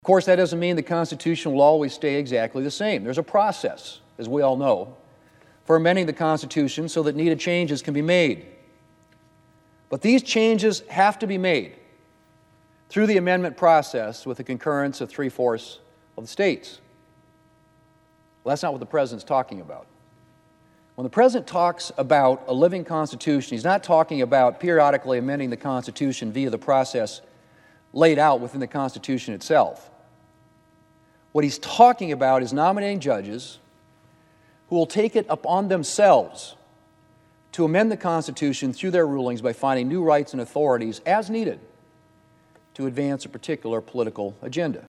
Of course, that doesn't mean the Constitution will always stay exactly the same. There's a process, as we all know, for amending the Constitution so that needed changes can be made. But these changes have to be made through the amendment process with the concurrence of 3/4 of the states. Well, that's not what the President's talking about. When the President talks about a living Constitution, he's not talking about periodically amending the Constitution via the process laid out within the Constitution itself. What he's talking about is nominating judges who will take it upon themselves to amend the Constitution through their rulings by finding new rights and authorities as needed to advance a particular political agenda.